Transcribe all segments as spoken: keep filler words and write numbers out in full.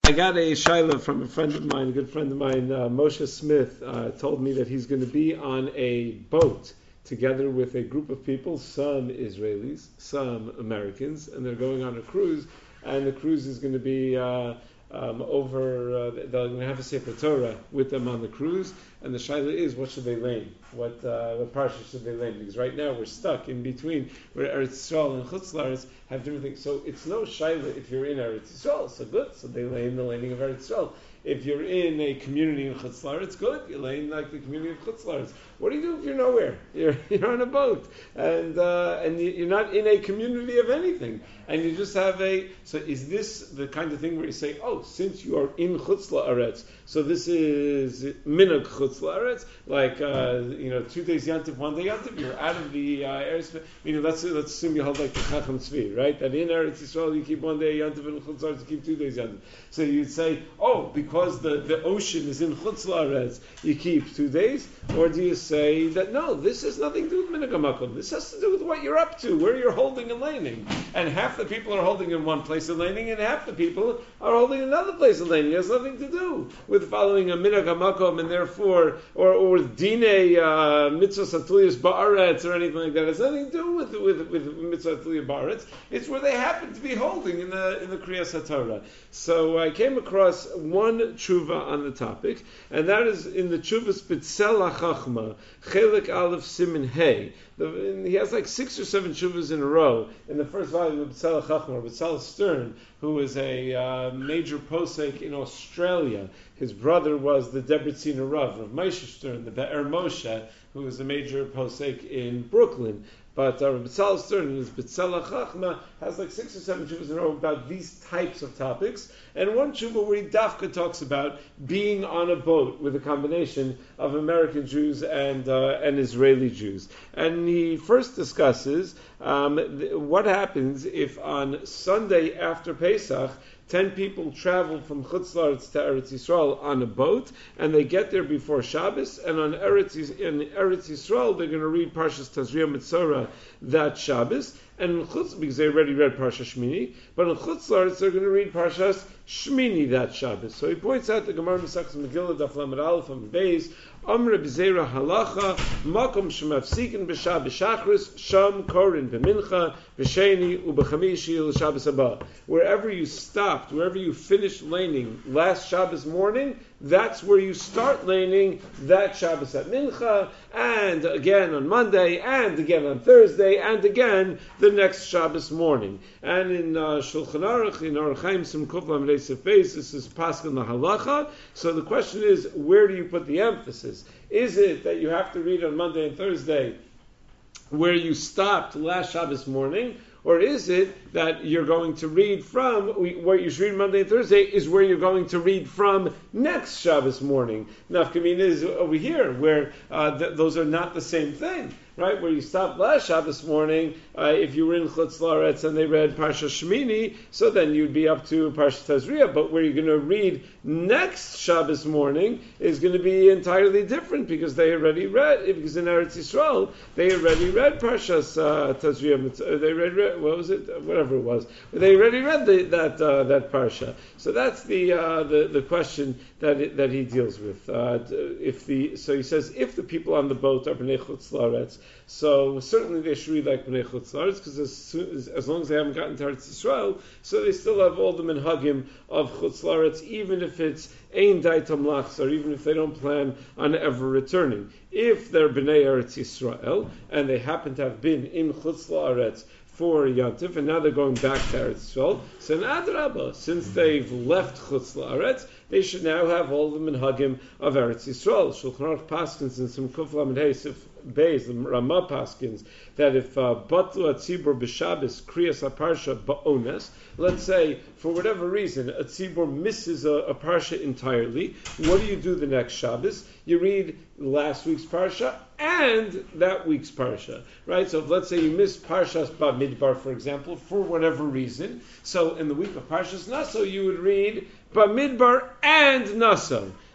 I got a shaila from a friend of mine, a good friend of mine, uh, Moshe Smith, uh, told me that he's going to be on a boat together with a group of people, some Israelis, some Americans, and they're going on a cruise, and the cruise is going to be uh, um, over, uh, they're going to have a Sefer Torah with them on the cruise, and the shaila is, what should they learn? What uh, what parsha should they learn? Because right now we're stuck in between where Eretz Yisrael and Chutz La'aretz have different things. So it's no shaila if you're in Eretz Yisrael, so good, so they learn the learning of Eretz Yisrael. If you're in a community in Chutz La'aretz, good, you learn like the community of Chutz La'aretz. What do you do if you're nowhere? You're you're on a boat, and uh, and you're not in a community of anything, and you just have a. So is this the kind of thing where you say, oh, since you are in Chutz La'aretz, so this is minhag Chutz La'aretz, like uh, you know, two days yantiv, one day yantiv, you're out of the uh, Eretz. You know, let's let's assume you hold like the Chacham Tzvi, right? That in Eretz Yisrael you keep one day yantiv, and in Chutz La'aretz you keep two days yantiv. So you'd say, oh, because the, the ocean is in Chutz La'aretz, you keep two days, or do you say that no, this has nothing to do with minhag hamakom. This has to do with what you're up to, where you're holding and laning. And half the people are holding in one place and laning, and half the people are holding in another place and laning. It has nothing to do with following a minhag hamakom, and therefore, or or with dine uh, mitzvah satuliyas ba'aretz or anything like that. It has nothing to do with with with mitzvah satuliyas ba'aretz. It's where they happen to be holding in the in the Kriyas HaTorah. So I came across one tshuva on the topic, and that is in the Tshuvas B'Tzel HaChachma, Chelik Aleph Simin Hey. The, he has like six or seven tshuvas in a row. In the first volume of B'Tzel HaChachma, B'Tzel Stern, who is a uh, major posek in Australia. His brother was the Debreciner Rav, Rav Moshe Stern, the Be'er Moshe, who was a major posek in Brooklyn. But uh, B'Tzel Stern, in his B'Tzel HaChachma, has like six or seven tshuvas in a row about these types of topics. And one tshuva where he dafka talks about being on a boat with a combination of American Jews and uh, and Israeli Jews. And he first discusses um, th- what happens if on Sunday after Pesach, ten people travel from Chutz La'aretz to Eretz Yisrael on a boat, and they get there before Shabbos, and on Eretz, in Eretz Yisrael they're going to read Parshas Tazria Mitzorah that Shabbos, and in Chutz, because they already read Parsha Shmini, but in Chutz La'aretz they're going to read Parshas Shmini that Shabbos. So he points out the Gemara Mesachas Megillah Daf Lamed Aleph and Beis, Amr B'Zeira Halacha, Makom Shemafsikin B'Shab B'Shachris, Sham Korin B'Mincha, B'Sheni U'B'Chamishi L'Shabbos Haba. Wherever you stopped, wherever you finished laning last Shabbos morning, that's where you start laning that Shabbos at Mincha, and again on Monday, and again on Thursday, and again the next Shabbos morning. And in uh, Shulchan Aruch, in Aruch Chaim Simkuf Lamed Eisef Beis, this is Paskin Lahalacha. So the question is, where do you put the emphasis? Is it that you have to read on Monday and Thursday where you stopped last Shabbos morning? Or is it that you're going to read from, what you should read Monday and Thursday is where you're going to read from next Shabbos morning? Nafkamina is over here, where uh, th- those are not the same thing, right? Where you stopped last Shabbos morning, uh, if you were in Chutz La'aretz and they read Parsha Shmini, so then you'd be up to Parsha Tazria, but where you're going to read next Shabbos morning is going to be entirely different, because they already read, because in Eretz Yisrael, they already read Parshas uh, Tazria, they read, read what was it? Whatever it was. They already read the, that uh, that parsha. So that's the uh, the, the question that it, that he deals with. Uh, if the so he says if the people on the boat are bnei chutz la'aretz, so certainly they should read like bnei chutz la'aretz, because as, soon as as long as they haven't gotten to Eretz Yisrael, so they still have all the minhagim of chutz la'aretz, even if it's ein daitam lachs, or even if they don't plan on ever returning. If they're bnei Eretz Yisrael and they happen to have been in chutz la'aretz for Yantif, and now they're going back to Eretz Yisrael. So in Adrabah, since they've left Chutz La'aretz, they should now have all the minhagim of Eretz Yisrael. Shulchan Aruch Paskins and some Kuf Lamed Heisif Beis, the Ramah Paskins, that if Batlu Atzibur B'Shabbos Kriyas HaParsha Ba'ones, let's say, for whatever reason, a tzibur misses a, a parsha entirely, what do you do the next Shabbos? You read last week's parsha and that week's parsha, right? So if, let's say, you missed Parshas Bamidbar, for example, for whatever reason, so in the week of Parshas Naso, you would read Bamidbar and Naso.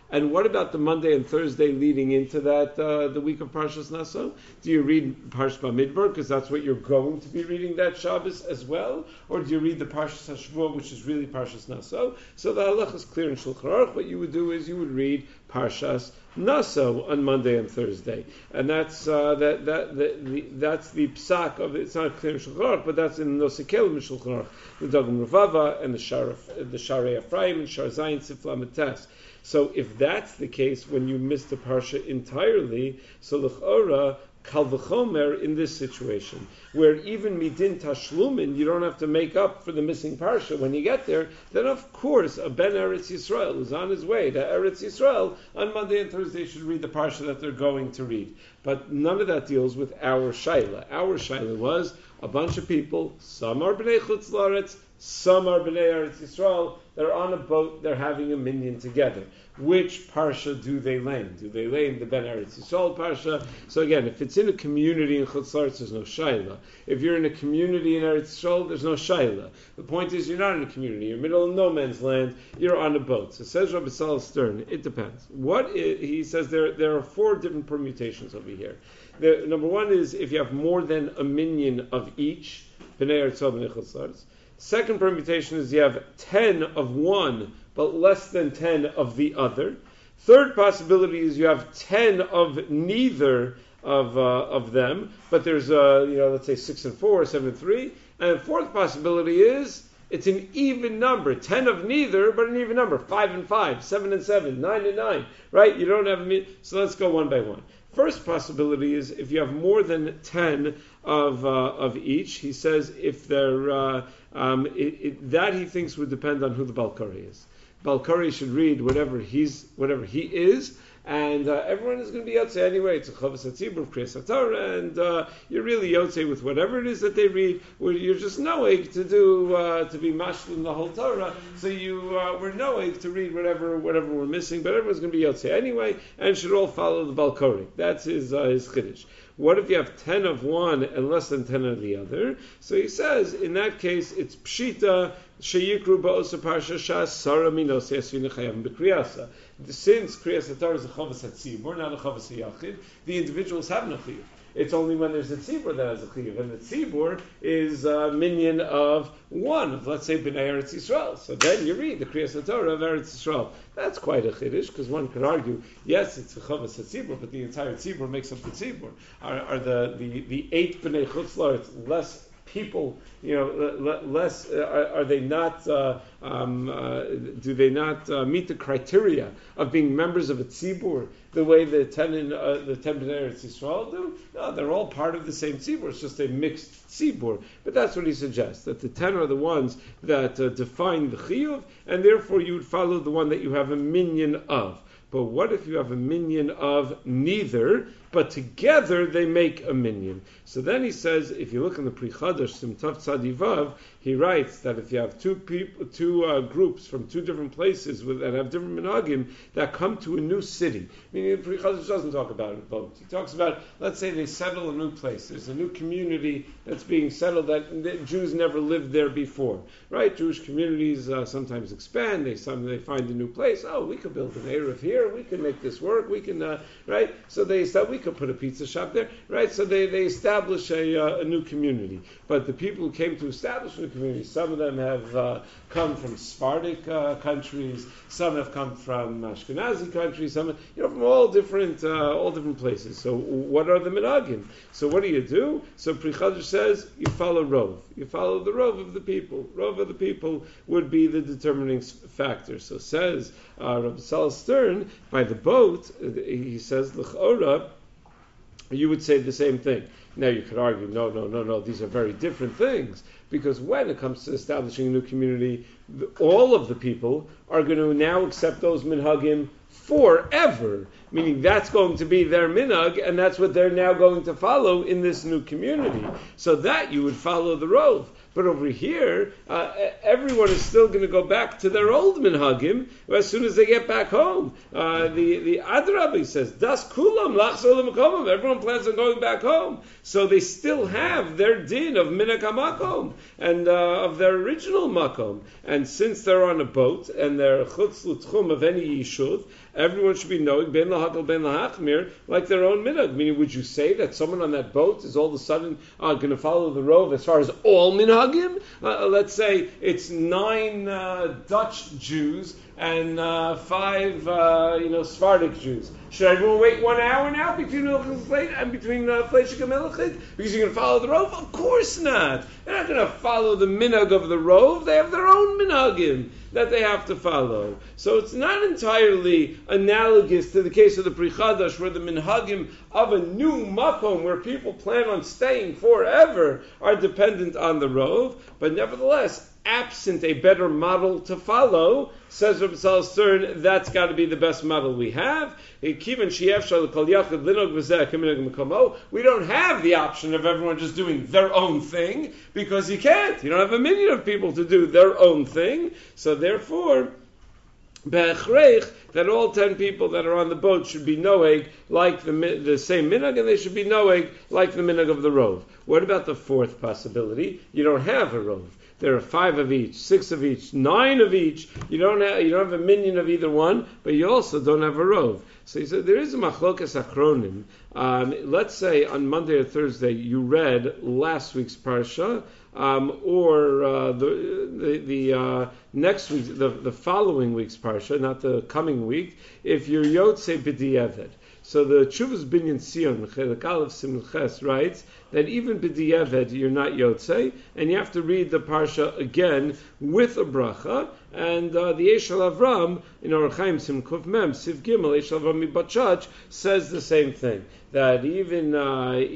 And what about the Monday and Thursday leading into that, uh, the week of Parshas Naso? Do you read Parshas Bamidbar, because that's what you're going to be reading that Shabbos as well? Or do you read the Parshas HaShavua, which is really Parshas Naso? So the halach is clear in Shulchan Aruch. What you would do is you would read Parshas Naso on Monday and Thursday, and that's uh, that that the, the, that's the psak of it. It's not clear in Shulchan Aruch, but that's in Nosekelim in Shulchan Aruch, the Dagam Ruvava and the Shar the Sharei Ephraim and Shar Zayin Sifla Metes. So if that's the case, when you miss the parsha entirely, so l'chora kal v'chomer in this situation, where even midin tashlumin, you don't have to make up for the missing parsha when you get there, then of course a ben Eretz Yisrael is on his way to Eretz Yisrael on Monday and Thursday should read the parsha that they're going to read. But none of that deals with our shaila. Our shaila was a bunch of people, some are b'nei chutz la'aretz, some are b'nei Eretz Yisrael, they're on a boat, they're having a minyan together. Which parsha do they lane? Do they lane the Ben Eretz Yisrael parsha? So again, if it's in a community in Chutz La'aretz, there's no shaila. If you're in a community in Eretz Yisrael, there's no shaila. The point is, you're not in a community. You're middle of no man's land. You're on a boat. So says Rabbi Salih Stern, it depends. What is, he says there there are four different permutations over here. The, number one is if you have more than a minyan of each, Bnei Eretz Yisrael, Bnei Chutz La'aretz. Second permutation is you have ten of one, but less than ten of the other. Third possibility is you have ten of neither of uh, of them, but there's uh, you know let's say six and four, seven and three. And the fourth possibility is it's an even number, ten of neither, but an even number, five and five, seven and seven, nine and nine. Right? You don't have a so let's go one by one. First possibility is if you have more than ten of uh, of each. He says if they're uh, um, it, it, that he thinks would depend on who the Balkari is. Balkari should read whatever he's whatever he is, and uh, everyone is going to be Yotzei anyway. It's a Chavas HaTzibur of Kriyas HaTorah, and uh, you're really Yotzei with whatever it is that they read. Where you're just knowing to do uh, to be mashlim the whole Torah, so you uh, we're knowing to read whatever whatever we're missing. But everyone's going to be Yotzei anyway, and should all follow the Balkari. That's his uh, his chiddush. What if you have ten of one and less than ten of the other? So he says, in that case, it's pshita sheyikru ba'osa parsha shas sara minos yasvina chayavim b'kriyasa. Since kriyas haTorah is a chavas hatzibur, not a chavas hayachid, the individuals have no chiyuv. It's only when there's a tzibur that has a chiyuv, and the tzibur is a minion of one, of let's say Bnei Eretz Yisrael. So then you read the Kriyas HaTorah of Eretz Yisrael. That's quite a chiddush, because one could argue, yes, it's a chavas hatzibur, but the entire tzibur makes up the tzibur. Are, are the, the, the eight Bnei Chutz La'aretz less people, you know, less, uh, are, are they not, uh, um, uh, do they not uh, meet the criteria of being members of a tzibur the way the ten in, uh, the ten Bnei Eretz Yisrael do? No, they're all part of the same tzibur. It's just a mixed tzibur. But that's what he suggests, that the ten are the ones that uh, define the chiyuv, and therefore you would follow the one that you have a minyan of. But what if you have a minyan of neither, but together they make a minyan? So then he says, if you look in the Pri Chadash, Simtav Tzadivav, he writes that if you have two people, two uh, groups from two different places with, that have different minhagim that come to a new city, meaning the Pri Chadash doesn't talk about a boat. He talks about, let's say they settle a new place. There's a new community that's being settled that the Jews never lived there before, right? Jewish communities uh, sometimes expand. They some they find a new place. Oh, we could build an Erev here. We can make this work. We can, uh, right? So they said we could put a pizza shop there, right? So they, they establish a, uh, a new community. But the people who came to establish a new community, some of them have uh, come from Sephardic uh, countries. Some have come from Ashkenazi countries. Some, you know, from all different uh, all different places. So what are the minhagim? So what do you do? So Pri Chadash says you follow Rov. You follow the Rov of the people. Rov of the people would be the determining factor. So says uh, Rabbi Salih Stern, by the boat, he says l'chora, you would say the same thing. Now you could argue, no, no, no, no, these are very different things, because when it comes to establishing a new community, the, all of the people are going to now accept those minhagim forever, meaning that's going to be their minhag, and that's what they're now going to follow in this new community. So that you would follow the Rov. But over here, uh, everyone is still going to go back to their old minhagim as soon as they get back home. Uh, the the Adrabi says, Das kulam lachzor l'makom. Everyone plans on going back home, so they still have their din of minhag hamakom and uh, of their original makom. And since they're on a boat and they're chutz l'tchum of any yishud, everyone should be knowing ben lahakal ben lahachmir like their own minhag. Meaning, would you say that someone on that boat is all of a sudden uh, going to follow the rove as far as all minhagim? Uh, let's say it's nine uh, Dutch Jews and uh, five, uh, you know, Sephardic Jews. Should everyone wait one hour now between Milchid and between uh, Fleshik and Milchid? Because you're going to follow the rove? Of course not. They're not going to follow the minhag of the rove. They have their own minhagim that they have to follow. So it's not entirely analogous to the case of the Pri Chadash, where the minhagim of a new makom, where people plan on staying forever, are dependent on the rove. But nevertheless, absent a better model to follow, says Rabbi Tzal Stern, that's got to be the best model we have. We don't have the option of everyone just doing their own thing, because you can't. You don't have a million of people to do their own thing. So therefore, that all ten people that are on the boat should be noeg like the the same minhag, and they should be noeg like the minhag of the rove. What about the fourth possibility? You don't have a rove. There are five of each, six of each, nine of each. You don't have you don't have a minion of either one, but you also don't have a rove. So he said there is a machlokas achronim. Um, let's say on Monday or Thursday you read last week's parsha, um, or uh, the the, the uh, next week, the, the following week's parsha, not the coming week. If you're Yotzei B'di'evet. So the Chuvas Binyan Sion, Chelik Aleph Siman Ches, writes that even B'di'evet you're not Yotzei, and you have to read the parsha again with a bracha. And uh, the Eshel Avram in Orach Chaim Sim Kuf Mem Siv Gimel Eshel Avram Mibachach says the same thing, that even uh, it,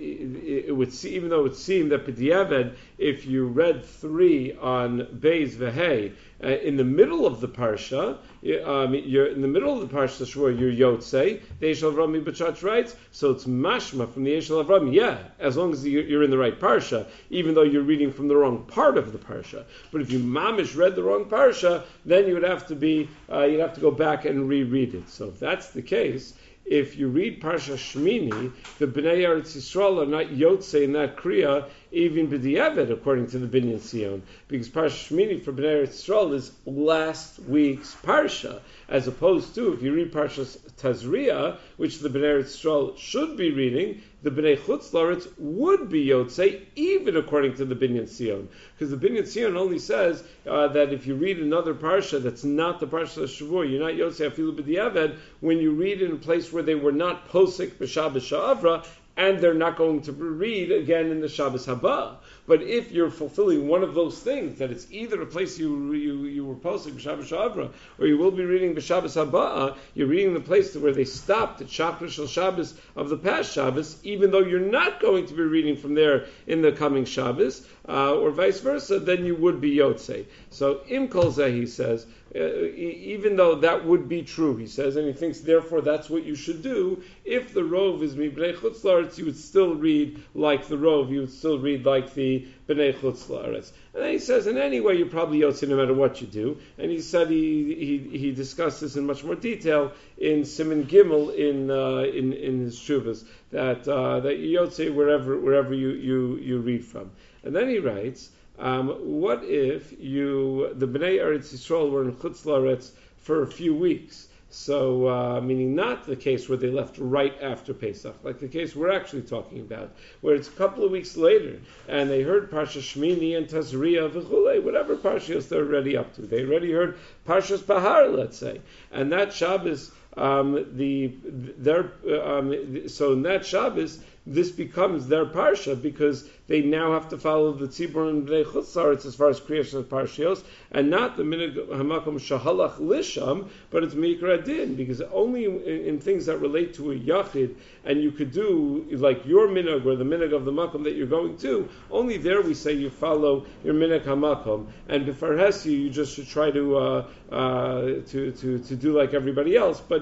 it, it would see, even though it would seem that B'di'evet, if you read three on Beis Vehei uh, in the middle of the parsha, um, you're in the middle of the parsha Shur, you're Yotzei. The Eshel Avram Mibachach writes, so it's mashma from the Eshel Avram. Yeah, as long as you're in the right parsha, even though you're reading from the wrong part of the parsha. But if you mamish read the wrong parsha, then you would have to be uh, you'd have to go back and reread it. So if that's the case, if you read Parsha Shmini, the Bnei Eretz Yisrael are not Yotzei in that Kriya, even B'di'evet, according to the Binyan Sion, because Parsha Shmini for Bnei Eretz Yisrael is last week's Parsha, as opposed to if you read Parsha Tazria, which the Bnei Eretz Yisrael should be reading, the Bnei Chutz La'aretz would be Yotzei, even according to the Binyan Sion, because the Binyan Sion only says uh, that if you read another Parsha that's not the Parsha Shavua, you're not Yotzei afilu B'di'evet when you read in a place where they were not posik b'Shabbos Sha'avra, and they're not going to read again in the Shabbos Haba. But if you're fulfilling one of those things, that it's either a place you you, you were posting b'Shabbos Shavra, or you will be reading b'Shabbos Haba, you're reading the place where they stopped at Shachar Shel Shabbos of the past Shabbos, even though you're not going to be reading from there in the coming Shabbos, uh, or vice versa, then you would be Yotzei. So Im Kol Zeh, he says, Uh, even though that would be true, he says, and he thinks therefore that's what you should do, if the rove is Mibnei Chutz La'aretz, you would still read like the rove, you would still read like the Bnei Chutz La'aretz. And then he says, and anyway, you're probably Yotzei no matter what you do. And he said he he, he discussed this in much more detail in Siman Gimel in uh, in in his Shuvas, that uh, that you Yotzei wherever wherever you, you, you read from. And then he writes, Um, what if you, the Bnei Eretz Yisrael were in Chutz La'aretz for a few weeks? So, uh, meaning not the case where they left right after Pesach, like the case we're actually talking about, where it's a couple of weeks later, and they heard Parsha Shmini and Tazria, v'chulei, whatever Parshas they're already up to. They already heard Parshas Bahar, let's say, and that Shabbos, um, the their um, so in that Shabbos, this becomes their parsha because they now have to follow the Tzibur and Bnei Chutz La'aretz as far as creation of parshios, and not the Minhag Hamakom Shahalach Lisham, but it's Mikra Din, because only in, in things that relate to a Yachid, and you could do like your Minhag or the Minhag of the Makom that you're going to, only there we say you follow your Minhag Hamakom, and B'farhesi you just should try to, uh, uh, to to to do like everybody else, but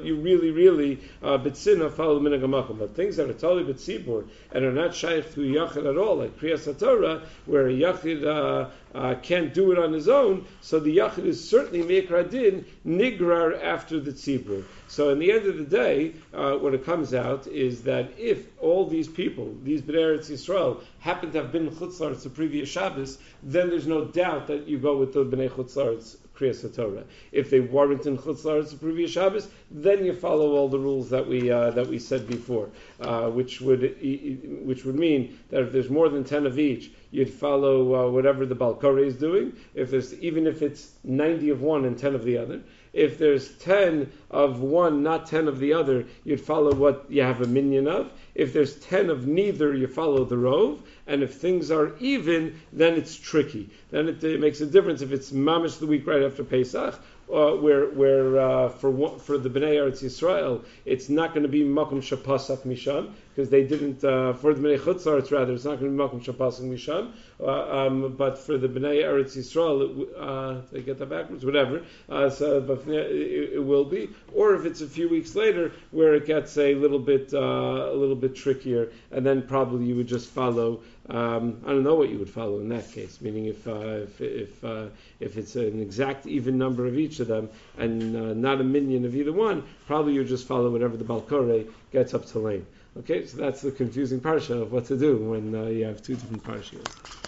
you really, really uh, bitzina follow minhag hamakom. But things that are totally bitzibur and are not shaykh to yachid at all, like Kriyas HaTorah, where a yachid uh, uh, can't do it on his own, so the yachid is certainly meikra din nigrar after the tzibur. So in the end of the day, uh, what it comes out is that if all these people, these Bnei Eretz Yisrael, happen to have been Chutz La'aretz the previous Shabbos, then there's no doubt that you go with the Bnei Chutz La'aretz Kriyas HaTorah. If they weren't in Chutz La'aretz the previous Shabbos, then you follow all the rules that we uh, that we said before, uh, which would which would mean that if there's more than ten of each, you'd follow uh, whatever the Balkore is doing. If there's even if it's ninety of one and ten of the other. If there's ten of one, not ten of the other, you'd follow what you have a minyan of. If there's ten of neither, you follow the rov. And if things are even, then it's tricky. Then it, it makes a difference if it's mamish the week right after Pesach, uh, where where uh, for for the Bnei Eretz Yisrael, it's not going to be makom shapasak misham, because they didn't, uh, for the Bnei Chutz La'aretz rather, it's not going to be makom shapasak misham, uh, um, but for the Bnei Eretz Yisrael, it, uh, they get that backwards, whatever, uh, so but it, it will be. Or if it's a few weeks later, where it gets a little bit uh, a little bit trickier, and then probably you would just follow. Um, I don't know what you would follow in that case. Meaning, if uh, if if, uh, if it's an exact even number of each of them and uh, not a minion of either one, probably you just follow whatever the Balkore gets up to lane. Okay, so that's the confusing parsha of what to do when uh, you have two different parshas.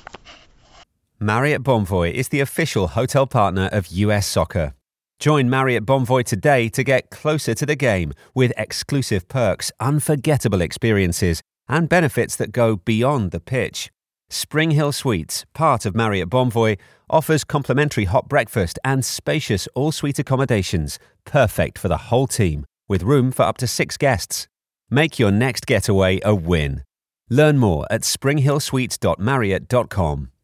Marriott Bonvoy is the official hotel partner of U S Soccer. Join Marriott Bonvoy today to get closer to the game with exclusive perks, unforgettable experiences, and benefits that go beyond the pitch. Spring Hill Suites, part of Marriott Bonvoy, offers complimentary hot breakfast and spacious all-suite accommodations, perfect for the whole team, with room for up to six guests. Make your next getaway a win. Learn more at spring hill suites dot marriott dot com.